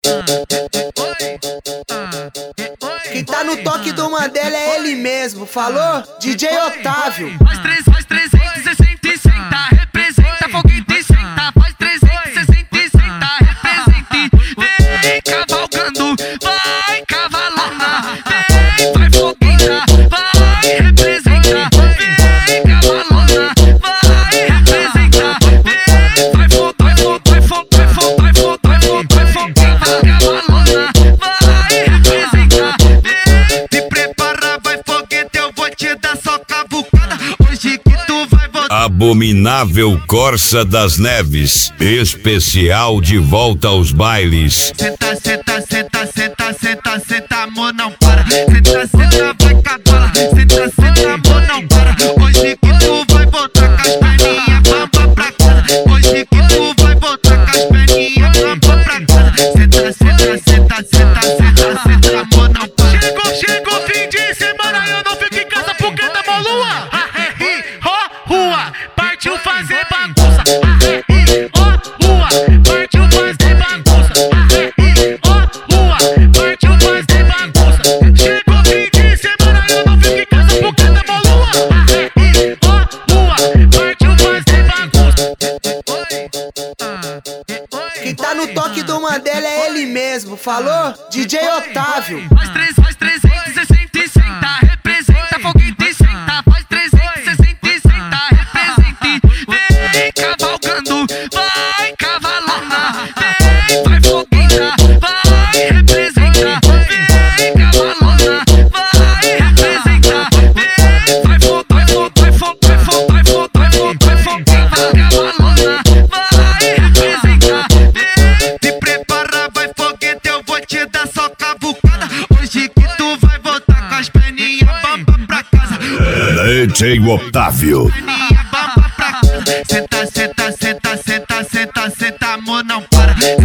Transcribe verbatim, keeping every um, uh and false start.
Quem tá no toque do Mandela é ele mesmo, falou? D J Otávio. Faz trezentos e sessenta e senta, representa foguete e senta. Faz trezentos e sessenta e senta, representa e vem cavalgando, vai cavalona, vem, vai fogueira, vai representa, vem cavalona, vai representa, vem, vai fogo, vai fogo, vai fogo, vai fogo, vai fogo, vai fogo, vai fogo, vai cavalona, vai representa, vem, te prepara, vai foguete, eu vou te dar só cavucada, hoje que tu vai voltar. Abominável Corsa das Neves, especial de volta aos bailes. Senta, senta, senta, senta, senta, senta, amor não para. Senta, senta, vai cavala. Senta, senta, amor não para. Hoje que tu vai voltar com as perninhas bamba pra casa. Hoje que tu vai voltar com as perninhas bamba pra casa. Senta, senta, senta, senta, senta, senta, amor não para. Chegou, chegou o fim de semana, eu não fico em casa porque tá mó lua. Arre, ó, rua, partiu fazer bagunça. Arre, ó, rua, partiu fazer bagunça. Arre, ó, rua, partiu fazer bagunça. Chegou o fim de semana, eu não fico em casa porque tá mó lua. Arre, ó, rua, partiu fazer bagunça. Quem tá no toque do Mandela é ele mesmo, falou? D J Otávio. Faz trezentos e sessenta e senta, representa foguete e senta. Faz trezentos e sessenta e senta, representa e vem cavalgando, vai cavalona, vem, vai fogueira, vai representa, vem cavalona, vai representa, vem, vai fogo, vai fogo, vai fogo, vai fogo, vai fogo, vai fogo, vai fogo, vai cavalona, vai representa, vem, te prepara, vai foguete, eu vou te dar só cavucada, hoje que tu vai voltar com as perninhas bamba pra casa. D J Otávio. Perninha bamba pra casa. Senta, senta, senta, senta, senta, senta, amor não para.